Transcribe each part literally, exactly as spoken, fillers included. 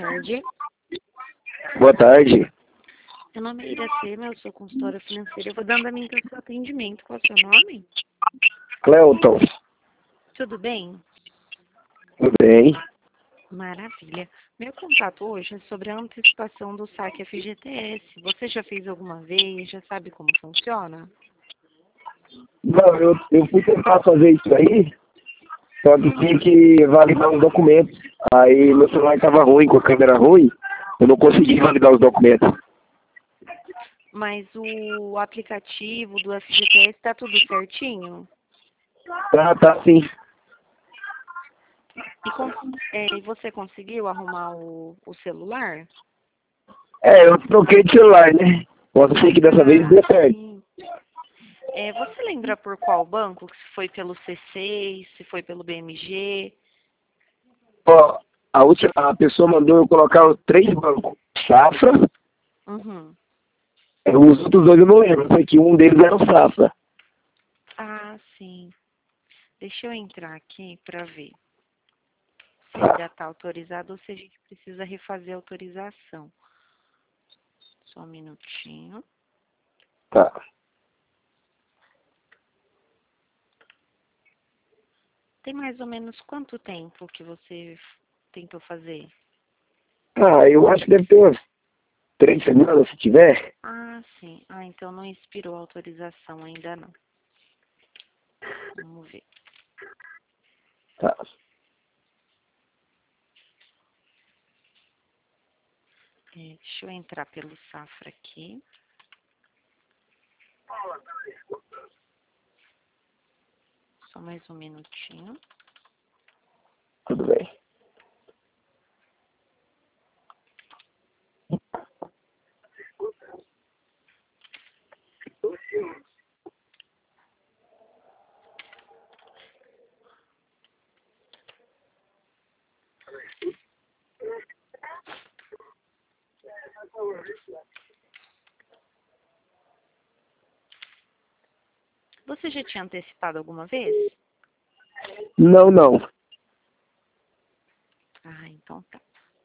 tarde. Boa tarde. Meu nome é Iracema, eu sou consultora financeira. Eu vou dando a mim para o seu atendimento. Qual é o seu nome? Cleuton. Tudo bem? Tudo bem? Maravilha. Meu contato hoje é sobre a antecipação do saque F G T S. Você já fez alguma vez? Já sabe como funciona? Não, eu, eu fui tentar fazer isso aí, só que tinha que validar os documentos. Aí meu celular estava ruim, com a câmera ruim, eu não consegui validar os documentos. Mas o aplicativo do F G T S está tudo certinho? Ah, tá sim. E, com, é, e você conseguiu arrumar o, o celular? É, eu troquei de celular, né? Posso ser que dessa vez dê certo. Sim. É, você lembra por qual banco? Se foi pelo C seis, se foi pelo B M G? Ó, a, última, a pessoa mandou eu colocar os três bancos. Safra, Uhum. é, os outros dois eu não lembro, sei que um deles era o Safra. Ah, sim. Deixa eu entrar aqui para ver se ainda está autorizado ou se a gente precisa refazer a autorização. Só um minutinho. Tá. Tem mais ou menos quanto tempo que você tentou fazer? Ah, eu acho que deve ter umas três semanas, se tiver. Ah, sim. Ah, então não expirou a autorização ainda não. Vamos ver. Tá. É, deixa eu entrar pelo Safra aqui. Só mais um minutinho. Tudo bem. Você já tinha antecipado alguma vez? Não, não. Ah, então tá.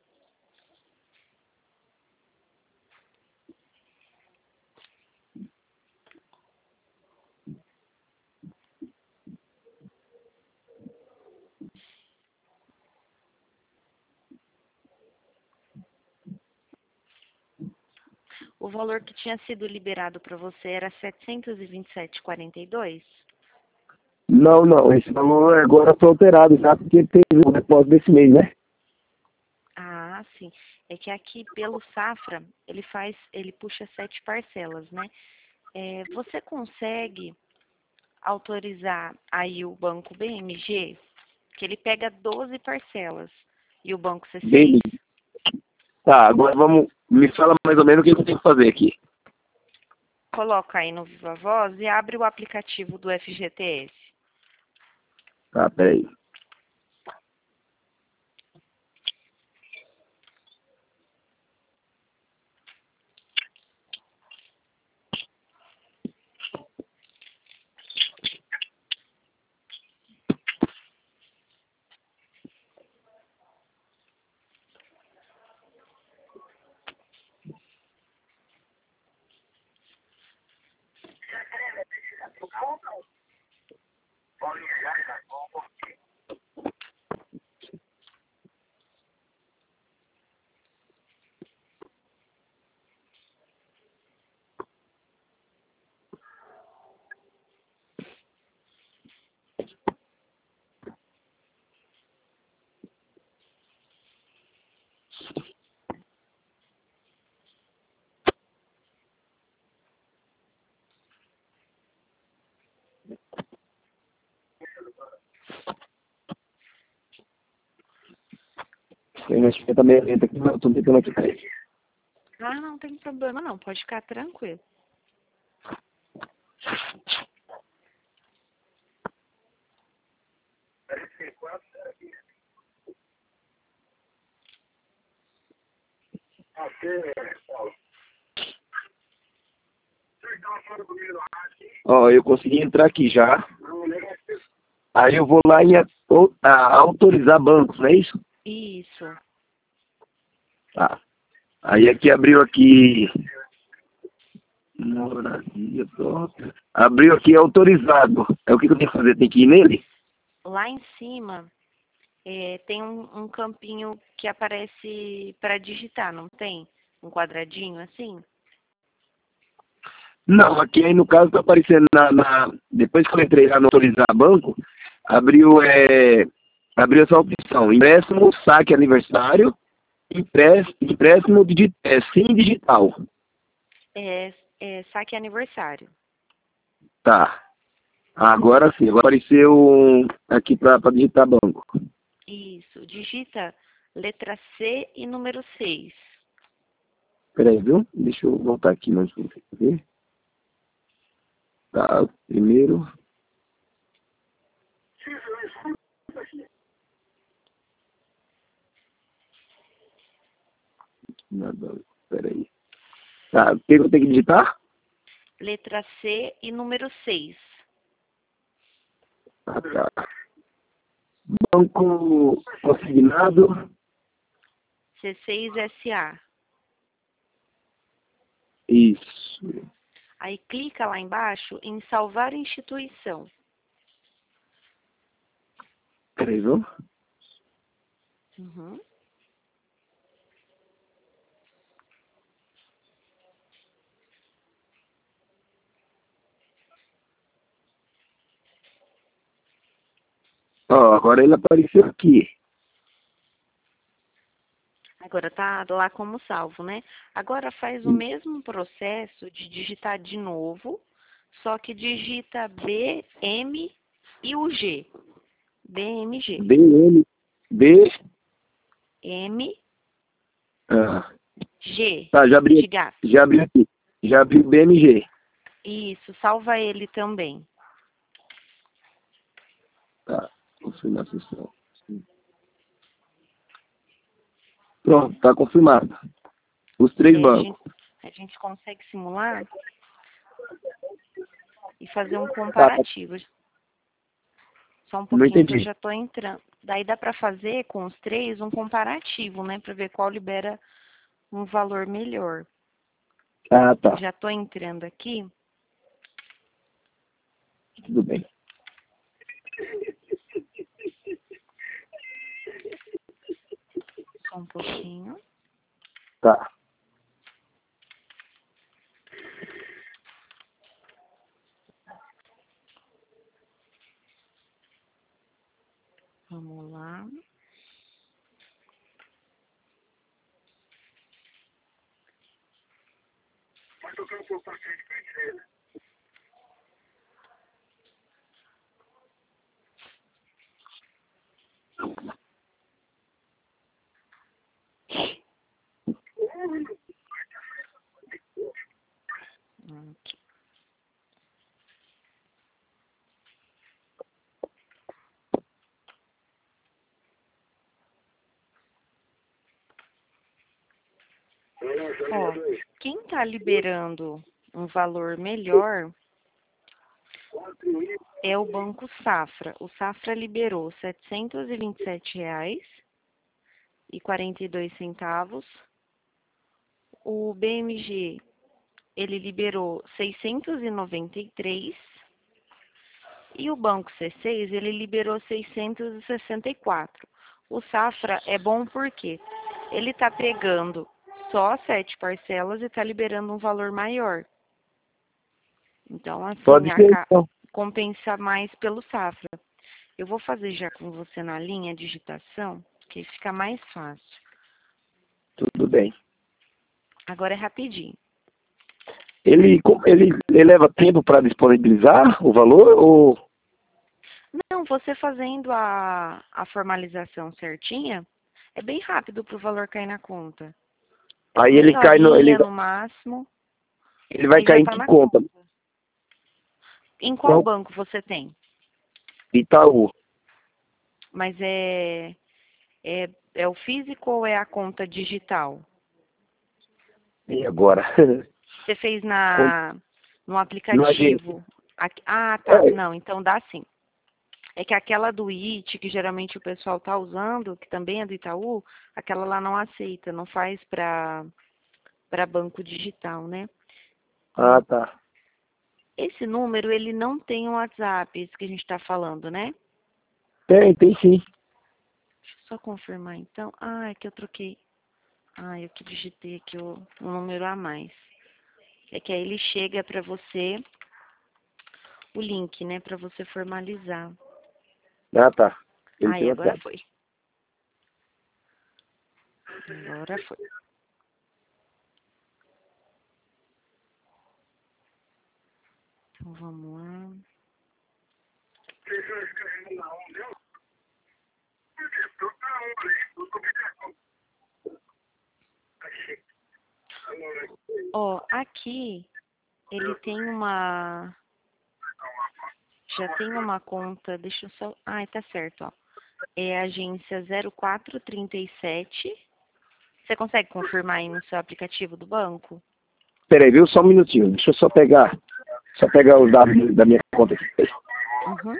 O valor que tinha sido liberado para você era setecentos e vinte e sete reais e quarenta e dois centavos? Não, não. Esse valor agora foi alterado já porque teve o depósito desse mês, né? Ah, sim. É que aqui pelo Safra, ele faz, ele puxa sete parcelas, né? É, você consegue autorizar aí o banco B M G, que ele pega doze parcelas, e o banco C seis? Bem. Tá, agora vamos. Me fala mais ou menos o que eu tenho que fazer aqui. Coloca aí no Viva Voz e abre o aplicativo do F G T S. Tá, peraí. Tem uma esquenta meio lenta aqui, mas eu tô tentando aqui. Peraí. Ah, não tem problema não, pode ficar tranquilo. Ó, eu consegui entrar aqui já. Aí eu vou lá em a- o- a- autorizar bancos, não é isso? Isso. Tá. Aí aqui abriu aqui. Moradia própria. Abriu aqui autorizado. É o que, que eu tenho que fazer? Tem que ir nele? Lá em cima é, tem um, um campinho que aparece para digitar, não tem? Um quadradinho assim? Não, aqui aí no caso tá aparecendo na, na. Depois que eu entrei lá no autorizar banco, abriu, é, abriu essa opção. Empréstimo, saque aniversário, empréstimo, empréstimo digi- é, sim digital. É, é saque aniversário. Tá. Agora sim, agora apareceu um aqui para digitar banco. Isso. Digita letra C e número seis. Peraí, viu? Deixa eu voltar aqui mais para você ver. Tá, primeiro. Nada, peraí. Tá, o que eu tenho que digitar? Letra C e número seis. Ah, tá. Banco consignado. C seis S A. Isso. Aí clica lá embaixo em salvar instituição. Peraí, viu? Uhum. Ó, agora ele apareceu aqui. Agora tá lá como salvo, né? Agora faz o mesmo processo de digitar de novo, só que digita B, M e o G. B M G. B M B. M, Ah, G. tá, já abri, De gato. já abri aqui. Já abri o B M G. Isso, salva ele também. Tá, confirmar a sessão. Pronto, tá confirmado. Os três É, a gente, bancos. a gente consegue simular e fazer um Tá, comparativo. Só um não pouquinho que eu entendi. já tô entrando. Daí dá para fazer com os três um comparativo, né? Para ver qual libera um valor melhor. Ah, tá. Já tô entrando aqui. Tudo bem. Só um pouquinho. Tá. Vamos lá. Aqui. Ó, quem tá liberando um valor melhor é o Banco Safra. O Safra liberou setecentos e vinte e sete reais e quarenta e dois centavos. O B M G, ele liberou seiscentos e noventa e três. E o Banco C seis, ele liberou seiscentos e sessenta e quatro. O Safra é bom porque ele está pegando só sete parcelas e está liberando um valor maior. Então, assim, Pode ser, a, então. compensa mais pelo Safra. Eu vou fazer já com você na linha a digitação, que fica mais fácil. Tudo bem. Agora é rapidinho. Ele, ele, ele leva tempo para disponibilizar o valor ou... Não, você fazendo a, a formalização certinha, é bem rápido para o valor cair na conta. Aí ele Meia cai no... Ele, horinha no máximo, ele vai aí já cair em está que na conta? conta. Em qual Qual? banco você tem? Itaú. Mas é, é, é o físico ou é a conta digital? E agora? Você fez Com- na, no no agente. aplicativo? Aqui- ah, tá. É, Não, então dá sim. É que aquela do I T, que geralmente o pessoal tá usando, que também é do Itaú, aquela lá não aceita, não faz para para banco digital, né? Ah, Ó, tá. esse número, ele não tem um WhatsApp, esse que a gente está falando, né? Tem, tem sim. Deixa eu só confirmar, então. Ah, é que eu troquei. Ah, eu que digitei aqui o, o número a mais. É que aí ele chega para você, o link, né, para você formalizar. Ah, tá. Ele tem Aí, agora WhatsApp. foi. Agora foi. Então, vamos lá. Ó, aqui, ele tem uma... Já tem uma conta, deixa eu só... Ah, tá certo, ó. É a agência zero quatro trinta e sete. Você consegue confirmar aí no seu aplicativo do banco? Peraí, viu? Só um minutinho. Deixa eu só pegar. Só pegar os dados da minha conta aqui. Uhum.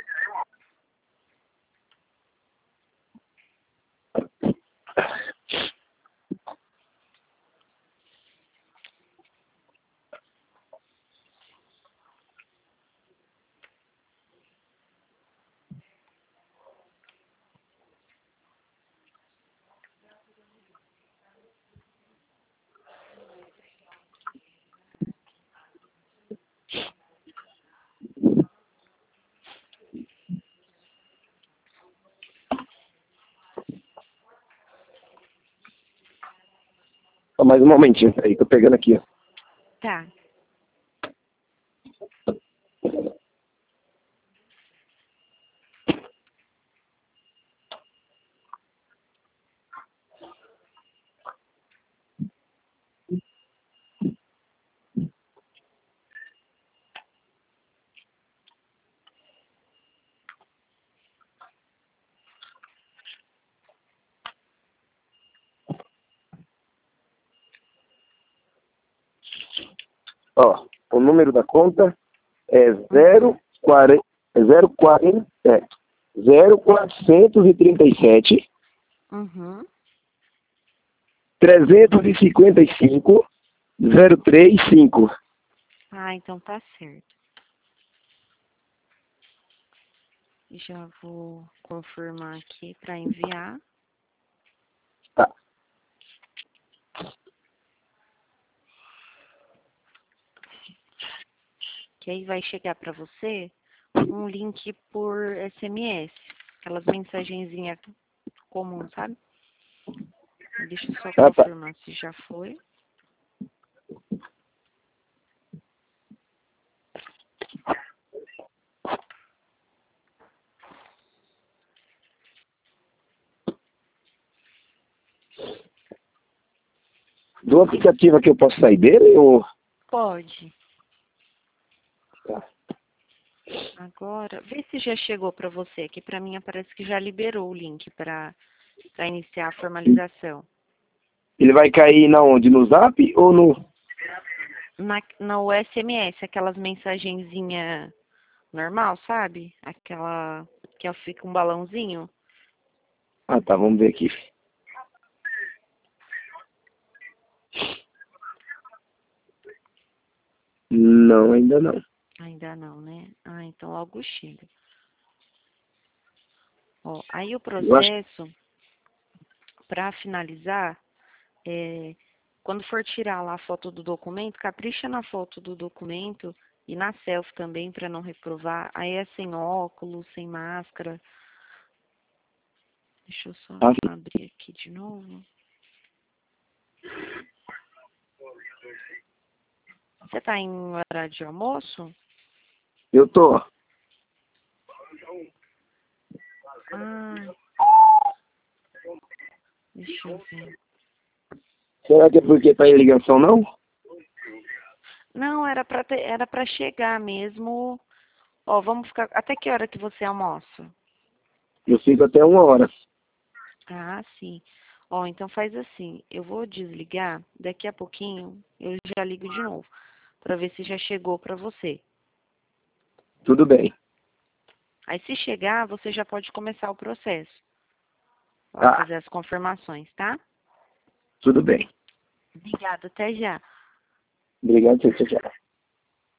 Só mais um momentinho. Peraí, tô pegando aqui, ó. Tá. Ó, o número da conta é zero quarenta, zero quarenta, é, zero quatrocentos e trinta e sete, Uhum. trezentos e cinquenta e cinco, zero três cinco. Ah, então tá certo. Já vou confirmar aqui para enviar. Tá. Que aí vai chegar para você um link por S M S. Aquelas mensagenzinhas comuns, sabe? Deixa eu só Ah, tá. confirmar se já foi. Do aplicativo aqui eu posso sair dele ou... Pode. Tá. Agora, vê se já chegou para você, que para mim parece que já liberou o link para para iniciar a formalização. Ele vai cair na onde? No Zap ou no... Na, no S M S, aquelas mensagenzinha normal, sabe? Aquela que fica um balãozinho. Ah, tá, vamos ver aqui. Não, ainda não. Ainda não, né? Ah, então logo chega. Ó, aí o Eu acho... processo, para finalizar, é, quando for tirar lá a foto do documento, capricha na foto do documento e na selfie também, para não reprovar. Aí é sem óculos, sem máscara. Deixa eu só Ah, abrir aqui de novo. Você tá em horário de almoço? eu tô. Ah, deixa eu ver. Será que é porque tá em ligação, não? Não, era para era para chegar mesmo. Ó, vamos ficar. Até que hora que você almoça? Eu fico até uma hora. Ah, sim. Ó, então faz assim. Eu vou desligar. Daqui a pouquinho eu já ligo de novo para ver se já chegou para você. Tudo bem. Aí se chegar, você já pode começar o processo. Vai Tá, fazer as confirmações, tá? tudo bem. Obrigada, até já. Obrigado, tchau, tchau.